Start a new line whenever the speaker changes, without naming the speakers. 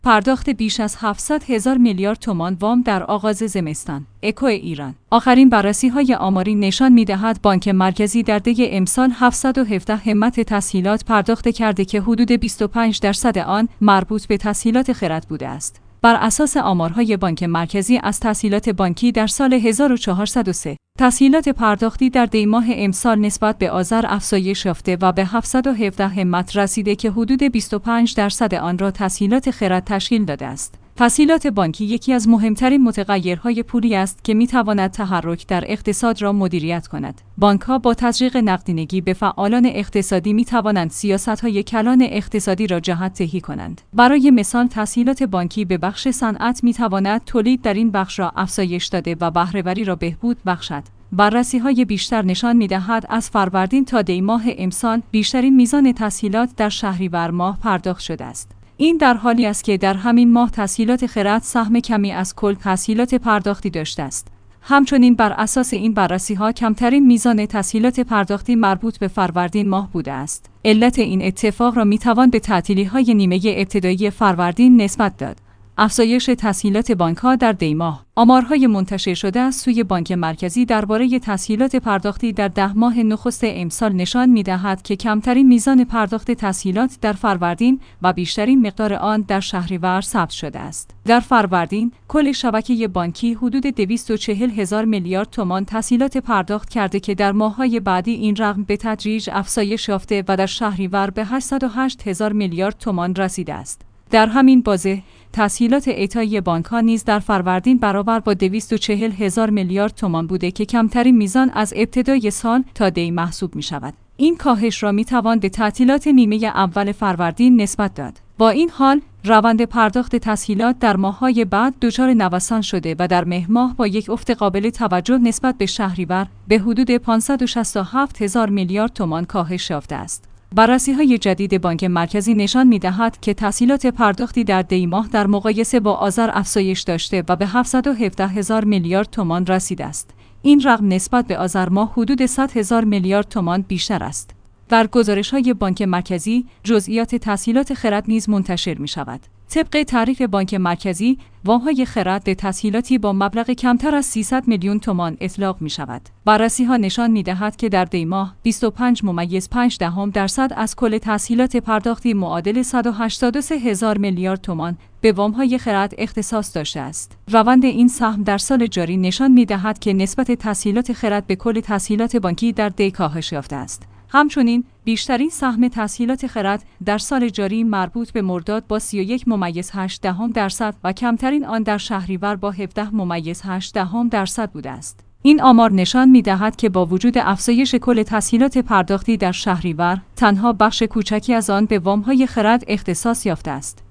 پرداخت بیش از 700,000 میلیارد تومان وام در آغاز زمستان. اکو ایران. آخرین بررسی‌های آماری نشان می‌دهد بانک مرکزی در طی امسال 717 همت تسهیلات پرداخت کرده که حدود 25% آن مربوط به تسهیلات خرد بوده است. بر اساس آمارهای بانک مرکزی از تسهیلات بانکی در سال 1403 تسهیلات پرداختی در دی‌ماه امسال نسبت به آذر افزایش یافته و به 717 همت رسیده که حدود 25% آن را تسهیلات خرد تشکیل داده است. تسهیلات بانکی یکی از مهمترین متغیرهای پولی است که می‌تواند تحرک در اقتصاد را مدیریت کند. بانک‌ها با تزریق نقدینگی به فعالان اقتصادی می‌توانند سیاست‌های کلان اقتصادی را جهت‌دهی کنند. برای مثال تسهیلات بانکی به بخش صنعت می‌تواند تولید در این بخش را افزایش داده و بهره‌وری را بهبود بخشد. بررسی‌های بیشتر نشان می‌دهد از فروردین تا دی‌ماه امسال بیشترین میزان تسهیلات در شهریور ماه پرداخت شده است. این در حالی است که در همین ماه تسهیلات خرد سهم کمی از کل تسهیلات پرداختی داشته است. همچنین بر اساس این بررسی‌ها کمترین میزان تسهیلات پرداختی مربوط به فروردین ماه بوده است. علت این اتفاق را می‌توان به تعطیلی‌های نیمه ابتدایی فروردین نسبت داد. افزایش تسهیلات بانک‌ها در دی‌ماه. آمارهای منتشر شده از سوی بانک مرکزی درباره تسهیلات پرداختی در 10 ماه نخست امسال نشان می‌دهد که کمترین میزان پرداخت تسهیلات در فروردین و بیشترین مقدار آن در شهریور ثبت شده است. در فروردین کل شبکه بانکی حدود 240,000 میلیارد تومان تسهیلات پرداخت کرده که در ماه‌های بعدی این رقم به تدریج افزایش یافته و در شهریور به 808,000 میلیارد تومان رسیده است. در همین بازه تسهیلات اعطایی بانک‌ها نیز در فروردین برابر با 240,000 میلیارد تومان بوده که کمترین میزان از ابتدای سال تا دی محسوب می‌شود. این کاهش را می‌توان به تعطیلات نیمه اول فروردین نسبت داد. با این حال روند پرداخت تسهیلات در ماه‌های بعد دچار نوسان شده و در مهر ماه با یک افت قابل توجه نسبت به شهریور به حدود 567,000 میلیارد تومان کاهش یافته است. بررسی‌های جدید بانک مرکزی نشان می‌دهد که تسهیلات پرداختی در دی ماه در مقایسه با آذر افزایش داشته و به 717,000 میلیارد تومان رسیده است. این رقم نسبت به آذر ماه حدود 100,000 میلیارد تومان بیشتر است. در گزارش‌های بانک مرکزی جزئیات تسهیلات خرد نیز منتشر می‌شود. طبق تعریف بانک مرکزی، وام‌های خرد به تسهیلاتی با مبلغ کمتر از 300 میلیون تومان اطلاق می‌شود. بررسی‌ها نشان می‌دهد که در دی ماه 25.5% از کل تسهیلات پرداختی معادل 183,000 میلیارد تومان به وام‌های خرد اختصاص داشته است. روند این سهم در سال جاری نشان می‌دهد که نسبت تسهیلات خرد به کل تسهیلات بانکی در دی کاهش یافته است. همچنین بیشترین سهم تسهیلات خرد در سال جاری مربوط به مرداد با 31.8% و کمترین آن در شهریور با 17.8% بوده است. این آمار نشان می‌دهد که با وجود افزایش کل تسهیلات پرداختی در شهریور، تنها بخش کوچکی از آن به وام‌های خرد اختصاص یافته است.